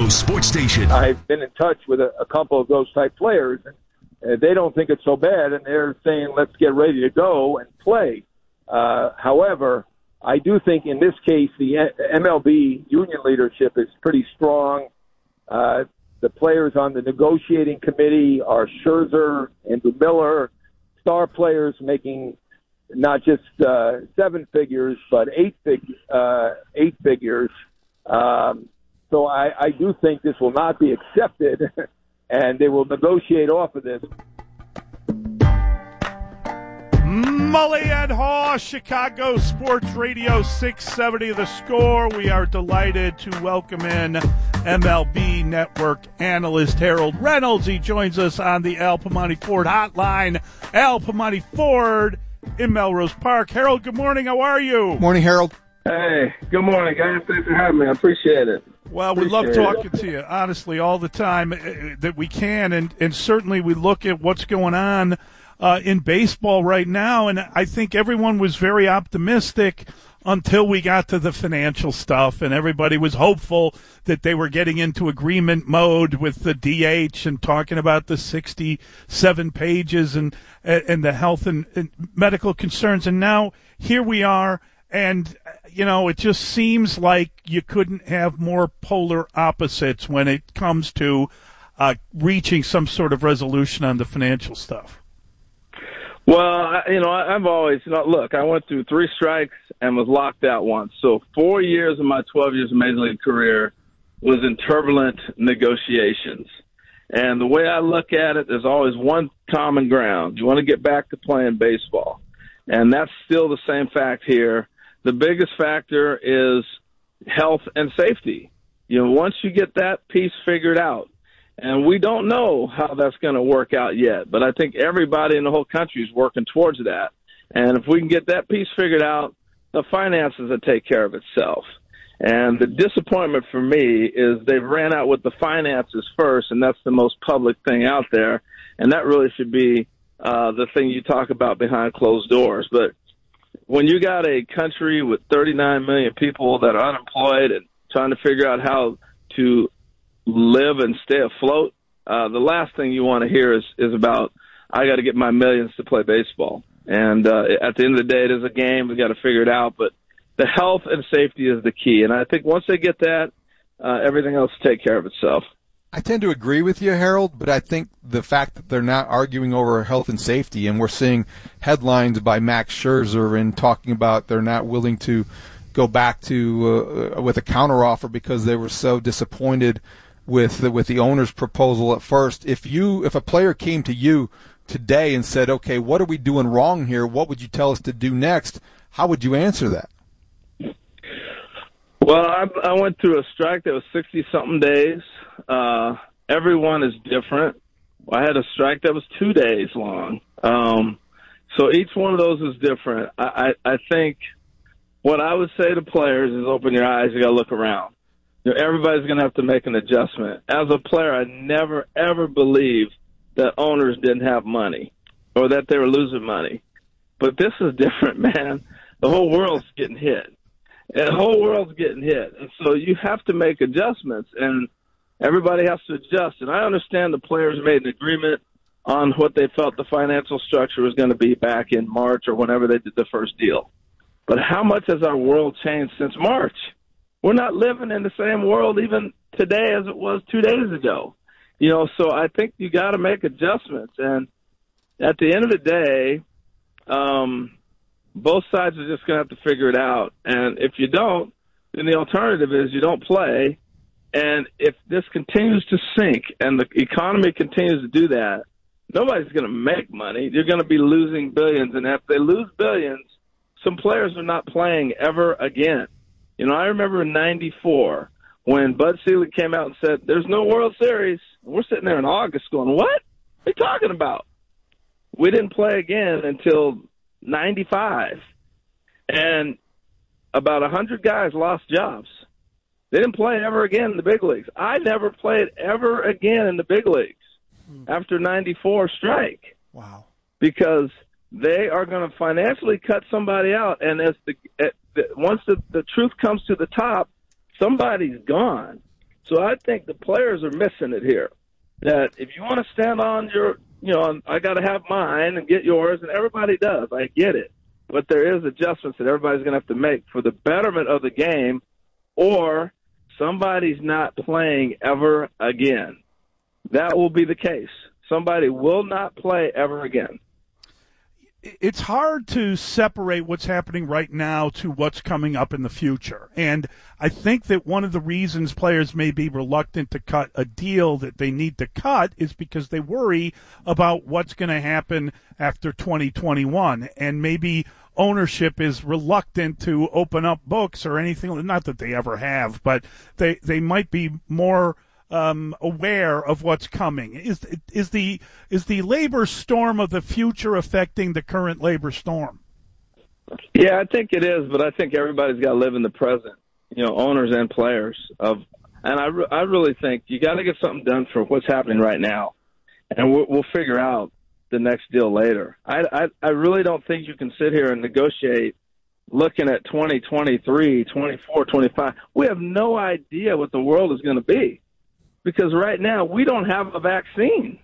Sports Station. I've been in touch with a couple of those type players, and they don't think it's so bad, and they're saying, let's get ready to go and play. However, I do think in this case the MLB union leadership is pretty strong. The players on the negotiating committee are Scherzer, Andrew Miller, star players making not just 7 figures, but 8 figures. So I do think this will not be accepted, and they will negotiate off of this. Mully and Haw, Chicago Sports Radio 670 The Score. We are delighted to welcome in MLB Network analyst Harold Reynolds. He joins us on the Al Piemonte Ford hotline. Al Piemonte Ford in Melrose Park. Harold, good morning. How are you? Morning, Harold. Hey, good morning, guys. Thanks for having me. I appreciate it. Well, we love talking to you, honestly, all the time that we can, and certainly we look at what's going on in baseball right now, and I think everyone was very optimistic until we got to the financial stuff, and everybody was hopeful that they were getting into agreement mode with the DH and talking about the 67 pages and the health and medical concerns, and now here we are, and it just seems like you couldn't have more polar opposites when it comes to reaching some sort of resolution on the financial stuff. Well, I've always, look, I went through 3 strikes and was locked out once. So 4 years of my 12 years of Major League career was in turbulent negotiations. And the way I look at it, there's always one common ground. You want to get back to playing baseball. And that's still the same fact here. The biggest factor is health and safety. Once you get that piece figured out, and we don't know how that's going to work out yet, but I think everybody in the whole country is working towards that. And if we can get that piece figured out, the finances will take care of itself. And the disappointment for me is they've ran out with the finances first, and that's the most public thing out there. And that really should be the thing you talk about behind closed doors. But when you got a country with 39 million people that are unemployed and trying to figure out how to live and stay afloat, the last thing you want to hear is about, I got to get my millions to play baseball. And at the end of the day, it is a game. We got to figure it out. But the health and safety is the key. And I think once they get that, everything else will take care of itself. I tend to agree with you, Harold, but I think the fact that they're not arguing over health and safety, and we're seeing headlines by Max Scherzer and talking about they're not willing to go back to with a counteroffer because they were so disappointed with the owner's proposal at first. If a player came to you today and said, okay, what are we doing wrong here? What would you tell us to do next? How would you answer that? Well, I went through a strike that was 60-something days. Everyone is different. I had a strike that was 2 days long. So each one of those is different. I think what I would say to players is open your eyes. You got to look around. Everybody's going to have to make an adjustment. As a player, I never, ever believed that owners didn't have money or that they were losing money. But this is different, man. The whole world's getting hit. And the whole world's getting hit. And so you have to make adjustments, and everybody has to adjust. And I understand the players made an agreement on what they felt the financial structure was going to be back in March or whenever they did the first deal. But how much has our world changed since March? We're not living in the same world even today as it was 2 days ago. So I think you got to make adjustments. And at the end of the day, both sides are just going to have to figure it out. And if you don't, then the alternative is you don't play. And if this continues to sink and the economy continues to do that, nobody's going to make money. You're going to be losing billions. And if they lose billions, some players are not playing ever again. I remember in '94 when Bud Selig came out and said, there's no World Series. We're sitting there in August going, what are you talking about? We didn't play again until '95. And about 100 guys lost jobs. They didn't play ever again in the big leagues. I never played ever again in the big leagues after '94 strike. Wow. Because they are going to financially cut somebody out. And once the truth comes to the top, somebody's gone. So I think the players are missing it here. That if you want to stand on your, I got to have mine and get yours, and everybody does. I get it. But there is adjustments that everybody's going to have to make for the betterment of the game, or somebody's not playing ever again. That will be the case. Somebody will not play ever again. It's hard to separate what's happening right now to what's coming up in the future. And I think that one of the reasons players may be reluctant to cut a deal that they need to cut is because they worry about what's going to happen after 2021. And maybe ownership is reluctant to open up books or anything, not that they ever have, but they might be more aware of what's coming. Is the labor storm of the future affecting the current labor storm? Yeah, I think it is, but I think everybody's got to live in the present. Owners and players and I really think you got to get something done for what's happening right now, and we'll figure out the next deal later. I really don't think you can sit here and negotiate looking at 2023, 24, 25. We have no idea what the world is going to be. Because right now we don't have a vaccine,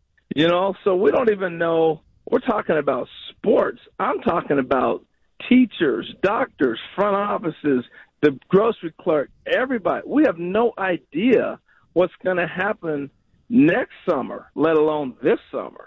so we don't even know. We're talking about sports. I'm talking about teachers, doctors, front offices, the grocery clerk, everybody. We have no idea what's going to happen next summer, let alone this summer.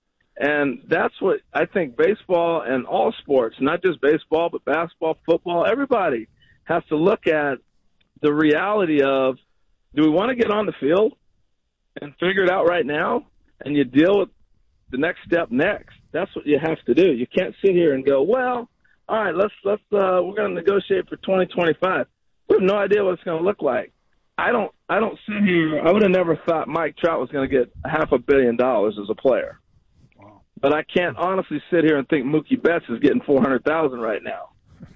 And that's what I think baseball and all sports, not just baseball, but basketball, football, everybody has to look at the reality of, do we want to get on the field and figure it out right now, and you deal with the next step next? That's what you have to do. You can't sit here and go, well, all right, we're going to negotiate for 2025. We have no idea what it's going to look like. I don't sit here. I would have never thought Mike Trout was going to get $500 million as a player. Wow. But I can't honestly sit here and think Mookie Betts is getting $400,000 right now,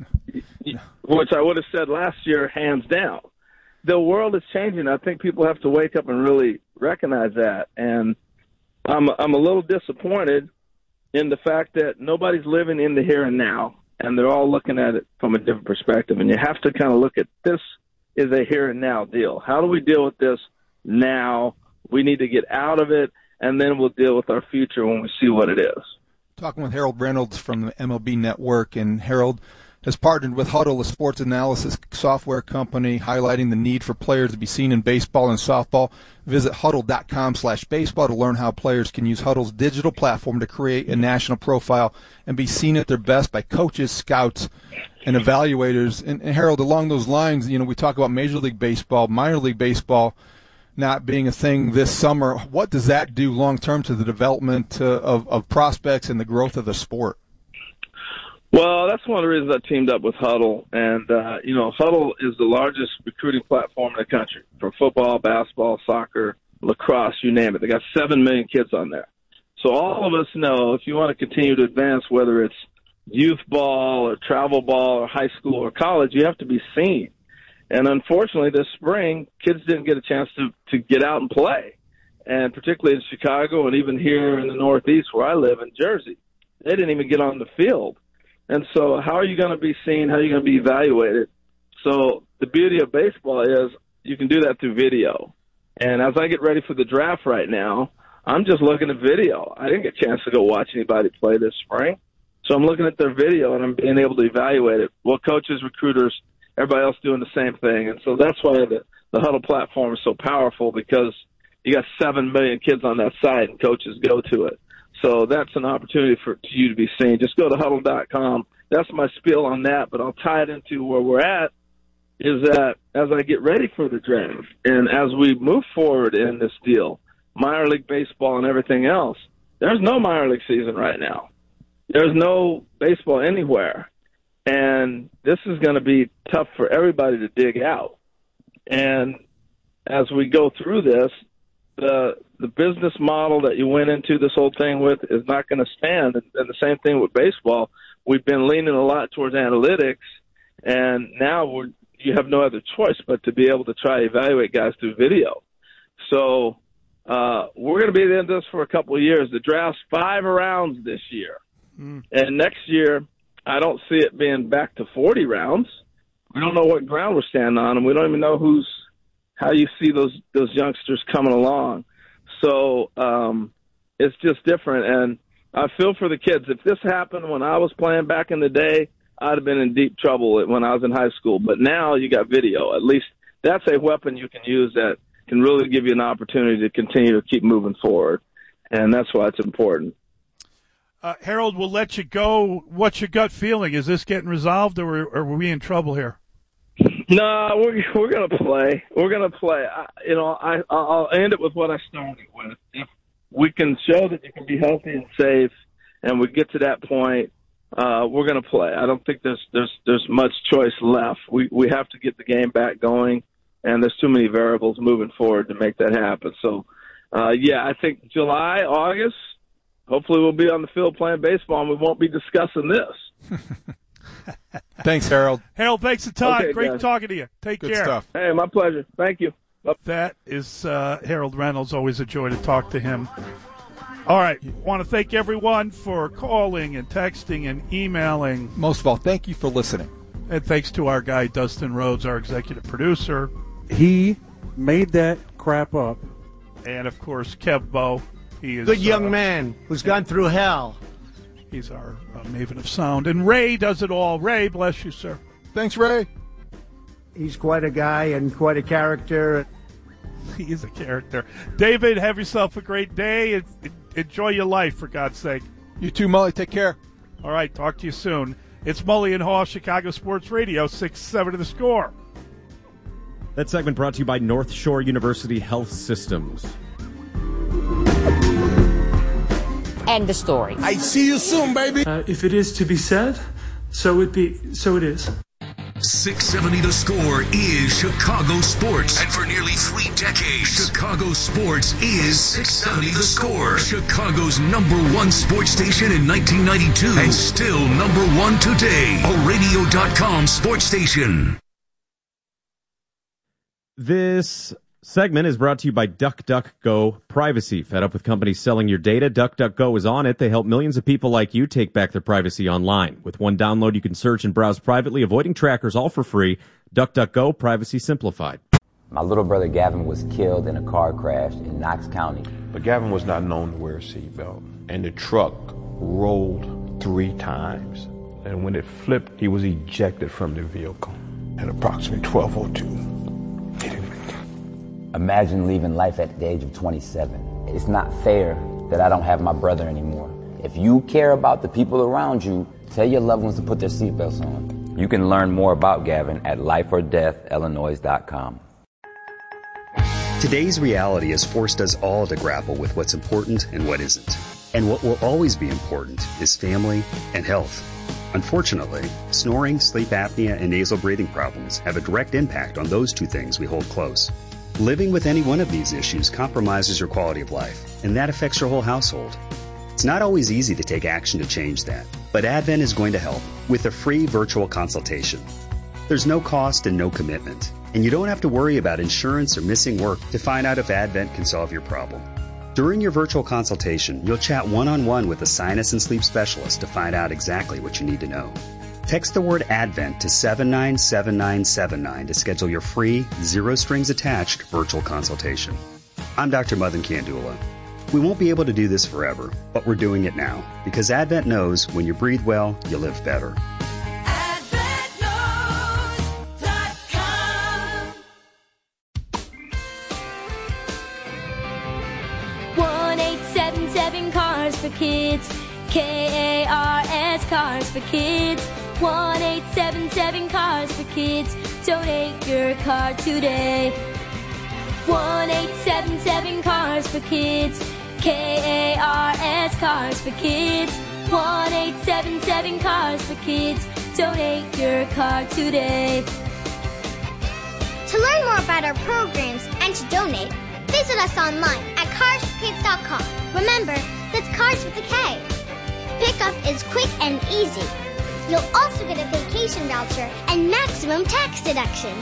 which I would have said last year, hands down. The world is changing. I think people have to wake up and really recognize that. And I'm a little disappointed in the fact that nobody's living in the here and now, and they're all looking at it from a different perspective. And you have to kind of look at this is a here and now deal. How do we deal with this now? We need to get out of it, and then we'll deal with our future when we see what it is. Talking with Harold Reynolds from the MLB Network, and Harold has partnered with Huddle, a sports analysis software company, highlighting the need for players to be seen in baseball and softball. Visit huddle.com/baseball to learn how players can use Huddle's digital platform to create a national profile and be seen at their best by coaches, scouts, and evaluators. And Harold, along those lines, we talk about Major League Baseball, minor league baseball not being a thing this summer. What does that do long-term to the development of prospects and the growth of the sport? Well, that's one of the reasons I teamed up with Huddle. And, Huddle is the largest recruiting platform in the country for football, basketball, soccer, lacrosse, you name it. They got 7 million kids on there. So all of us know if you want to continue to advance, whether it's youth ball or travel ball or high school or college, you have to be seen. And unfortunately, this spring, kids didn't get a chance to get out and play. And particularly in Chicago and even here in the Northeast where I live in Jersey, they didn't even get on the field. And so how are you going to be seen? How are you going to be evaluated? So the beauty of baseball is you can do that through video. And as I get ready for the draft right now, I'm just looking at video. I didn't get a chance to go watch anybody play this spring. So I'm looking at their video, and I'm being able to evaluate it. Well, coaches, recruiters, everybody else doing the same thing. And so that's why the Huddle platform is so powerful, because you got 7 million kids on that site, and coaches go to it. So that's an opportunity for you to be seen. Just go to huddle.com. That's my spiel on that, but I'll tie it into where we're at, is that as I get ready for the draft and as we move forward in this deal, minor league baseball and everything else, there's no minor league season right now. There's no baseball anywhere. And this is going to be tough for everybody to dig out. And as we go through this, the business model that you went into this whole thing with is not going to stand. And the same thing with baseball. We've been leaning a lot towards analytics, and now you have no other choice but to be able to try to evaluate guys through video. So we're going to be in this for a couple of years. The draft's 5 rounds this year. And next year, I don't see it being back to 40 rounds. We don't know what ground we're standing on, and we don't even know who's how you see those youngsters coming along. So it's just different, and I feel for the kids. If this happened when I was playing back in the day, I'd have been in deep trouble when I was in high school. But now you got video. At least that's a weapon you can use that can really give you an opportunity to continue to keep moving forward, and that's why it's important. Harold, we'll let you go. What's your gut feeling? Is this getting resolved, or are we in trouble here? No, we're going to play. We're going to play. I'll end it with what I started with. If we can show that you can be healthy and safe, and we get to that point, we're going to play. I don't think there's much choice left. We have to get the game back going, and there's too many variables moving forward to make that happen. So, I think July, August, hopefully we'll be on the field playing baseball, and we won't be discussing this. Thanks, Harold. Harold, thanks a ton. Okay, Great guys. talking to you. Take Good care. stuff. Hey, my pleasure. Thank you. That is Harold Reynolds. Always a joy to talk to him. All right. Want to thank everyone for calling and texting and emailing. Most of all, thank you for listening. And thanks to our guy, Dustin Rhodes, our executive producer. He made that crap up. And, of course, Kev Bowe. He is good young man who's gone through hell. He's our maven of sound. And Ray does it all. Ray, bless you, sir. Thanks, Ray. He's quite a guy and quite a character. He is a character. David, have yourself a great day. Enjoy your life, for God's sake. You too, Mully. Take care. All right, talk to you soon. It's Mully and Haw, Chicago Sports Radio, 6-7 to the score. That segment brought to you by North Shore University Health Systems. End the story. I see you soon, baby. If it is to be said, so it is. 670 The Score is Chicago sports. And for nearly 3 decades, Chicago sports is 670 The Score. Chicago's #1 sports station in 1992. And still #1 today. A radio.com sports station. This segment is brought to you by DuckDuckGo Privacy. Fed up with companies selling your data? DuckDuckGo is on it. They help millions of people like you take back their privacy online. With one download, you can search and browse privately, avoiding trackers, all for free. DuckDuckGo Privacy Simplified. My little brother Gavin was killed in a car crash in Knox County. But Gavin was not known to wear a seatbelt. And the truck rolled 3 times. And when it flipped, he was ejected from the vehicle at approximately 12:02. Imagine leaving life at the age of 27. It's not fair that I don't have my brother anymore. If you care about the people around you, tell your loved ones to put their seatbelts on. You can learn more about Gavin at lifeordeathillinois.com. Today's reality has forced us all to grapple with what's important and what isn't. And what will always be important is family and health. Unfortunately, snoring, sleep apnea, and nasal breathing problems have a direct impact on those 2 things we hold close. Living with any one of these issues compromises your quality of life, and that affects your whole household. It's not always easy to take action to change that, but Advent is going to help with a free virtual consultation. There's no cost and no commitment, and you don't have to worry about insurance or missing work to find out if Advent can solve your problem. During your virtual consultation, you'll chat one-on-one with a sinus and sleep specialist to find out exactly what you need to know. Text the word Advent to 797979 to schedule your free, zero-strings-attached virtual consultation. I'm Dr. Madan Kandula. We won't be able to do this forever, but we're doing it now because Advent knows when you breathe well, you live better. AdventKnows.com 1-877 Cars for Kids. KARS Cars for Kids. 1-877 Cars for Kids. Donate your car today. 1-877 Cars for Kids. KARS Cars for Kids. 1-877 Cars for Kids. Donate your car today. To learn more about our programs and to donate, visit us online at carsforkids.com. Remember, that's Cars with a K. Pickup is quick and easy. You'll also get a vacation voucher and maximum tax deduction.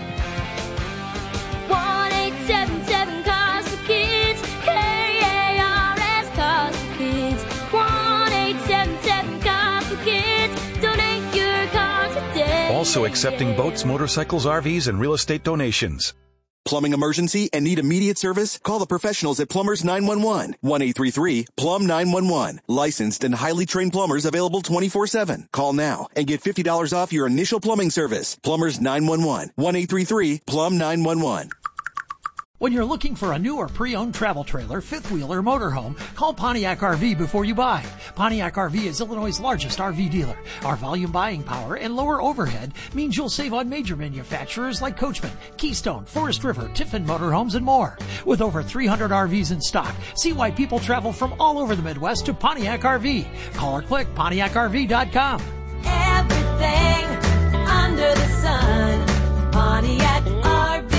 1-877 Cars for Kids. KARS Cars for Kids. 1-877 Cars for Kids. Donate your car today. Also accepting boats, motorcycles, RVs, and real estate donations. plumbing emergency and need immediate service? Call the professionals at Plumbers 911. 1-833-PLUM-911. Licensed and highly trained plumbers available 24/7. Call now and get $50 off your initial plumbing service. Plumbers 911. 1-833-PLUM-911. When you're looking for a new or pre-owned travel trailer, fifth wheel, or motorhome, call Pontiac RV before you buy. Pontiac RV is Illinois' largest RV dealer. Our volume buying power and lower overhead means you'll save on major manufacturers like Coachman, Keystone, Forest River, Tiffin Motorhomes, and more. With over 300 RVs in stock, see why people travel from all over the Midwest to Pontiac RV. Call or click PontiacRV.com. Everything under the sun, Pontiac RV.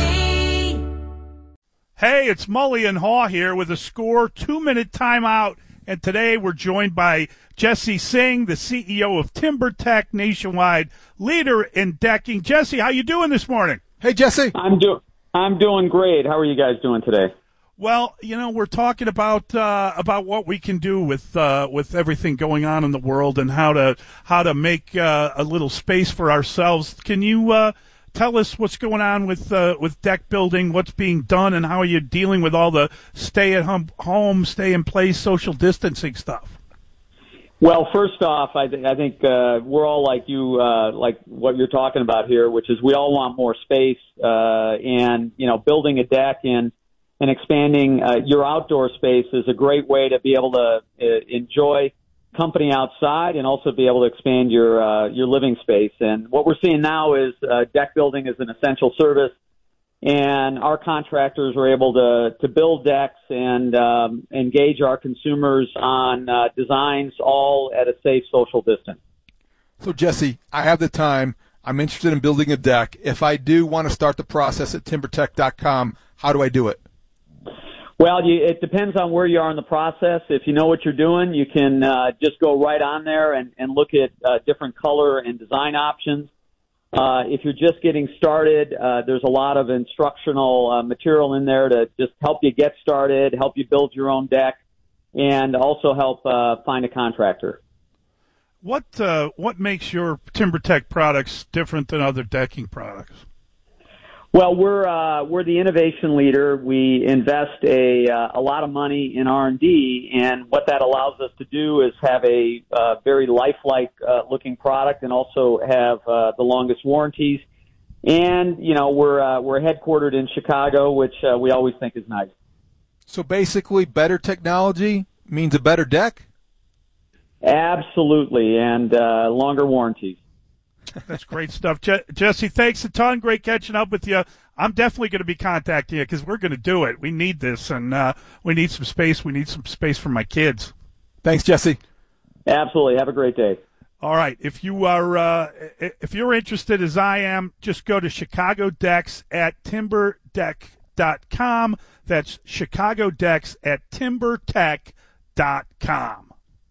Hey, it's Mully and Haw here with a Score 2-minute timeout. And today we're joined by Jesse Singh, the CEO of TimberTech, nationwide leader in decking. Jesse, how you doing this morning? Hey, Jesse. I'm doing great. How are you guys doing today? Well, we're talking about what we can do with everything going on in the world and how to make a little space for ourselves. Can you tell us what's going on with deck building, what's being done, and how are you dealing with all the stay-at-home, stay-in-place, social distancing stuff? Well, first off, I think we're all like you, like what you're talking about here, which is we all want more space, and building a deck and expanding your outdoor space is a great way to be able to enjoy company outside and also be able to expand your living space. And what we're seeing now is deck building is an essential service, and our contractors are able to build decks and engage our consumers on designs, all at a safe social distance. So, Jesse, I have the time. I'm interested in building a deck. If I do want to start the process at timbertech.com, how do I do it? Well, it depends on where you are in the process. If you know what you're doing, you can just go right on there and look at different color and design options. If you're just getting started, there's a lot of instructional material in there to just help you get started, help you build your own deck, and also help find a contractor. What makes your TimberTech products different than other decking products? Well, we're the innovation leader. We invest a lot of money in R&D, and what that allows us to do is have a very lifelike looking product, and also have the longest warranties. And we're headquartered in Chicago, which we always think is nice. So basically, better technology means a better deck? Absolutely, and longer warranties. That's great stuff. Jesse, thanks a ton. Great catching up with you. I'm definitely going to be contacting you because we're going to do it. We need this, and we need some space. We need some space for my kids. Thanks, Jesse. Absolutely. Have a great day. All right. If you're interested, as I am, just go to Chicago Decks at TimberTech.com. That's Chicago Decks at TimberTech.com.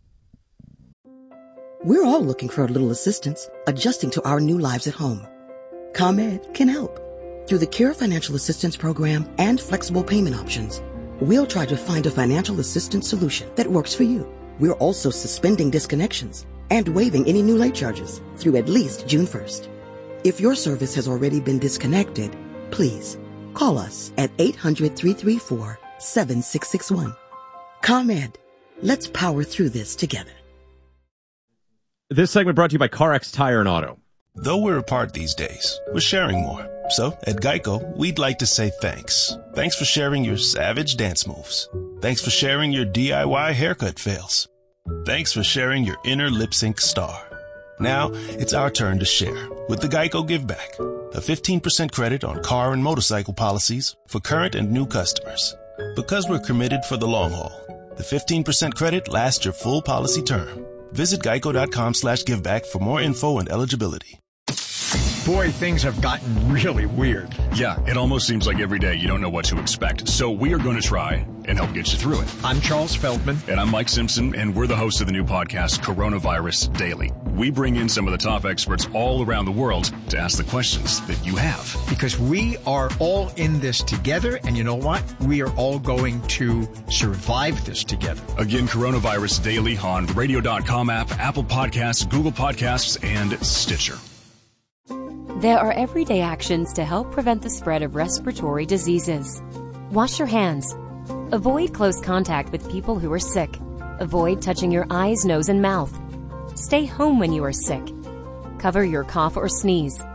We're all looking for a little assistance, adjusting to our new lives at home. ComEd can help. Through the Care Financial Assistance Program and flexible payment options, we'll try to find a financial assistance solution that works for you. We're also suspending disconnections and waiving any new late charges through at least June 1st. If your service has already been disconnected, please call us at 800-334-7661. ComEd, let's power through this together. This segment brought to you by CarX Tire and Auto. Though we're apart these days, we're sharing more. So, at Geico, we'd like to say thanks. Thanks for sharing your savage dance moves. Thanks for sharing your DIY haircut fails. Thanks for sharing your inner lip sync star. Now, it's our turn to share with the Geico Give Back, a 15% credit on car and motorcycle policies for current and new customers. Because we're committed for the long haul, the 15% credit lasts your full policy term. Visit geico.com/giveback for more info and eligibility. Boy, things have gotten really weird. Yeah, it almost seems like every day you don't know what to expect. So we are going to try and help get you through it. I'm Charles Feldman. And I'm Mike Simpson, and we're the hosts of the new podcast, Coronavirus Daily. We bring in some of the top experts all around the world to ask the questions that you have. Because we are all in this together, and you know what? We are all going to survive this together. Again, Coronavirus Daily on the radio.com app, Apple Podcasts, Google Podcasts, and Stitcher. There are everyday actions to help prevent the spread of respiratory diseases. Wash your hands. Avoid close contact with people who are sick. Avoid touching your eyes, nose, and mouth. Stay home when you are sick. Cover your cough or sneeze.